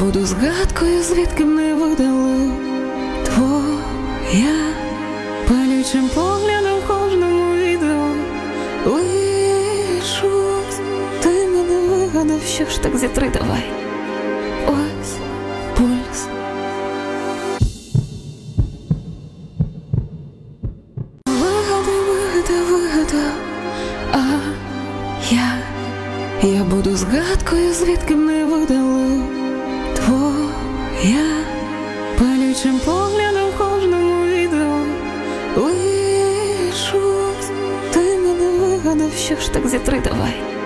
буду згадкою, звідки мене видали. Твоя палючим поглядом в кожному відео лишусь. Ти мене вигадав, що ж так зітри давай. Ось пульс. Вигадав, а я буду згадкою, звідки мене видали. Твоя палючим поглядом в кожному відео лишусь. Ти мене вигадав, що ж так зітри давай.